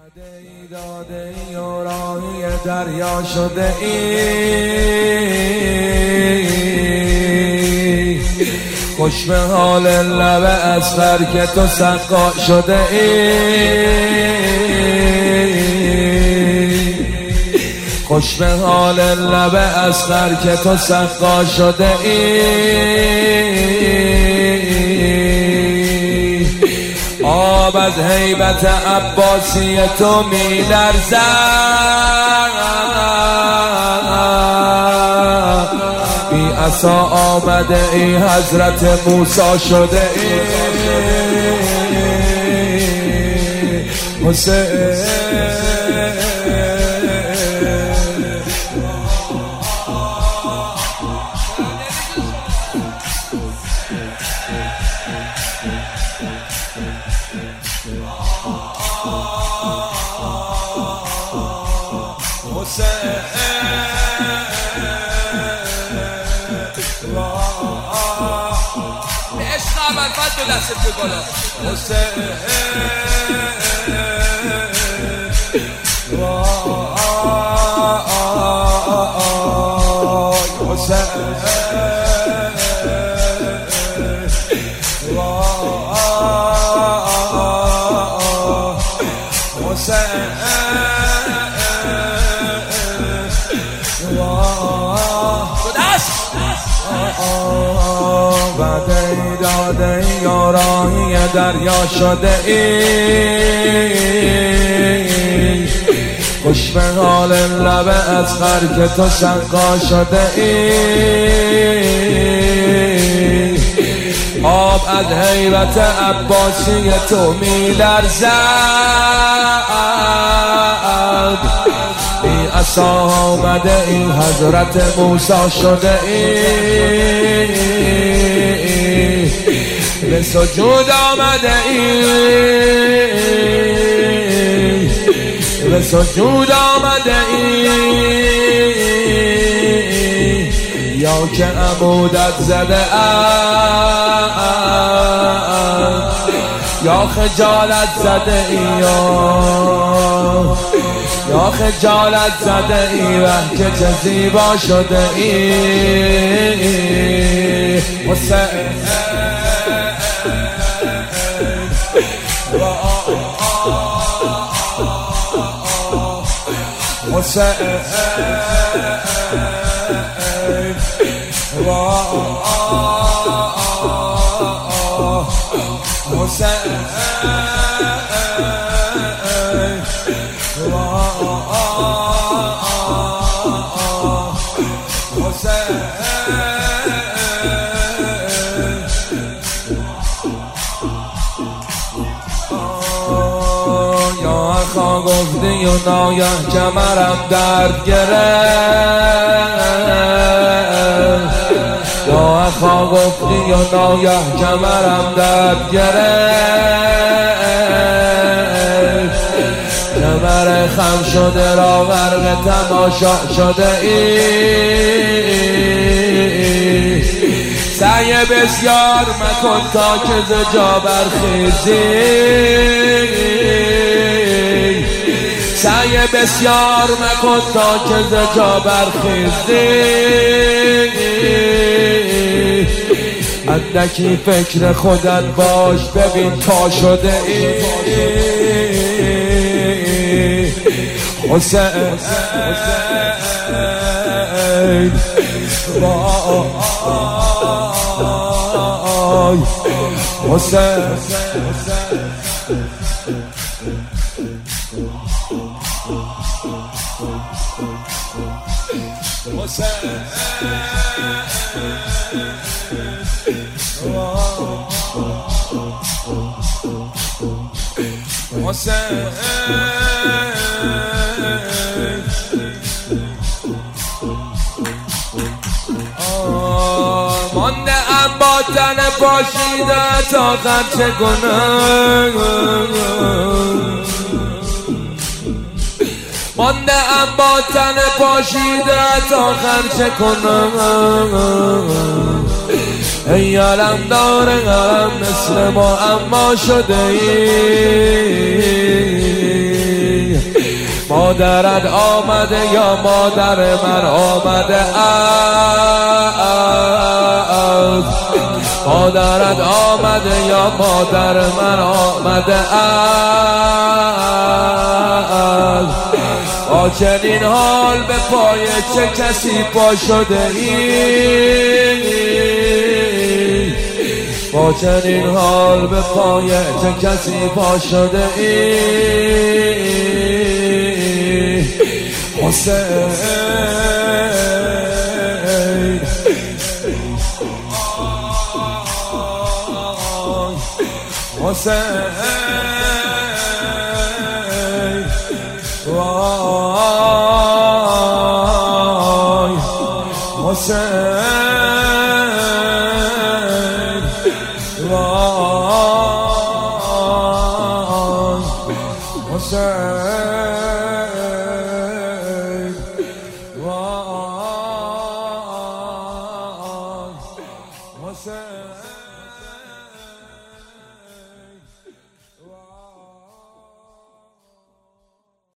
داده ای و راهی دریا شده ای، خوش به حال لب اصغر که تو سقا شده ای، خوش به حال لب اصغر که تو سقا شده ای. آب از هیبت عباسی تو می لرزد، بی عصا آمده ای حضرت موسی شده ای حسین. اول فد دو دست تو بالا حسین وعده داده یا راهی دریا شده ای، خوش به حال لب اصغر که تو سقا شده ای. آب از هیبت عباسی تو می لرزد، بی عصا آمده این حضرت موسی شده ای. به سجود آمده ای، به سجود آمده ای، یا که عمودت زده است، یا خجالت زده ای، یا خجالت زده ای و که چه زیبا شده ای حسین. حسین خا گفتی و ناگه کمرم درد گرفت، یا خا گفتی و ناگه کمرم درد گرفت، کمر خم شده را غرق تماشا شده ای. سعی بسیار مکن تا که ز جا برخیزی، سعی بسیار مکن تا که ز جا برخیزی، اندکی فکر خودت باش ببین تا شده ای حسین. حسین مانده ام با تن پاشیده تا خرچه کنم، مانده ام با تن پاشیده تا خرچه کنم. ای علم دار غرم مثل ما اما شده ای، مادرت آمده یا مادر من آمده است، مادرت آمده یا مادر من آمده است. با چنین حال به پای چه کسی پا شده ای؟ با چنین حال به پای چه کسی پا شده ای؟ حسین حسین وای حسین وای حسین وای حسین